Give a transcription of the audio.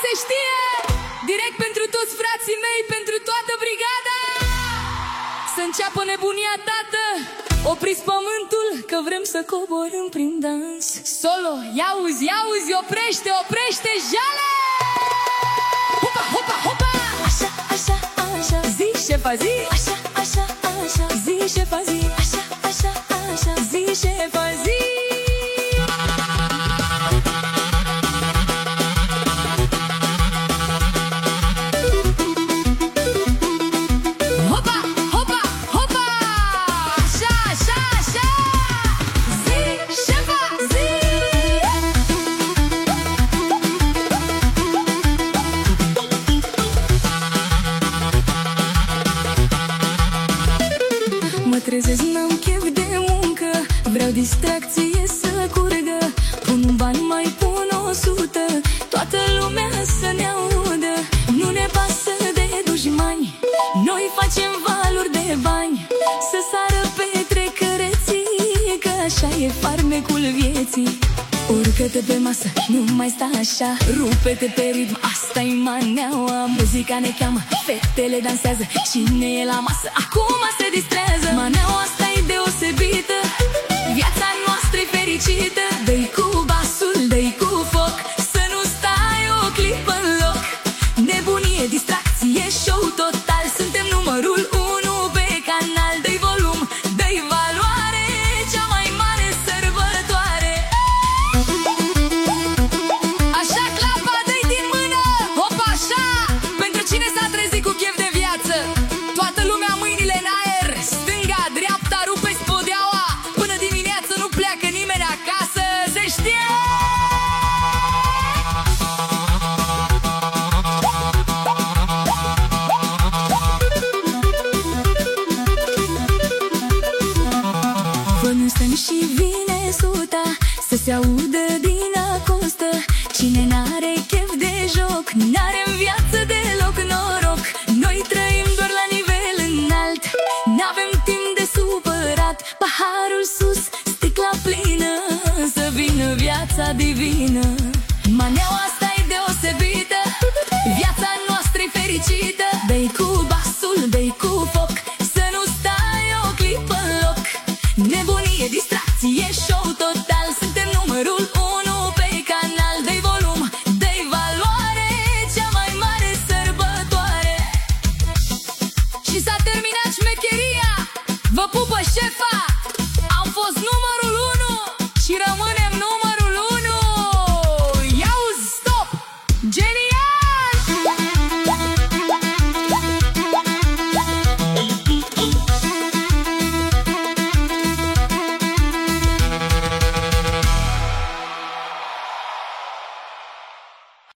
se știe! Direct pentru toți frații mei, pentru toată brigada! Să înceapă nebunia, tată! Opriți pământul, că vrem să coborâm prin dans. Solo, ia-uzi, ia-uzi, oprește, oprește, jale! Hopa, hopa, hopa! Așa, așa, așa, Zi, șefa, zi! așa, așa, așa, Zi, șefa, zi! așa, așa, așa, Zi, șefa, zi! Hopa, hopa, hopa! Așa, așa, așa! Zi, șefa, zi! Mă trezesc, n-am chef de muncă, vreau distracție să curgă. Pun un ban, mai pun 100, toată lumea să ne audă. Nu ne pasă de dușmani, noi facem valuri de bani. Să sară petrecăreții, că așa e farmecul vieții. Urcă-te pe masă, nu mai sta așa, rupe-te pe ritm, asta-i maneaua. Muzica ne cheamă, fetele dansează, cine e la masă, acum se distrează. Maneaua asta-i deosebită, viața noastră-i fericită. Dă-i cu basul, dă-i cu foc, să nu stai o clipă în loc. Nebunie, distracție, show total, suntem numărul 1 pe canal. Dă-i volum, dă-i valoare, cea mai mare sărbătoare. Așa, clapa, dă-i din mână, hopa, așa! Pentru cine s-a trezit cu chef de viață, toată lumea mâinile în aer, stânga, dreapta, rupeți podeaua. Până dimineață nu pleacă nimeni acasă, se știe! Până stăm și vine suta, să se audă din acostă. Cine n-are chef de joc, n-are în viață deloc noroc. Noi trăim doar la nivel înalt, n-avem timp de supărat. Paharul sus, sticla plină, să vină viața divină. Maneaua asta e deosebită,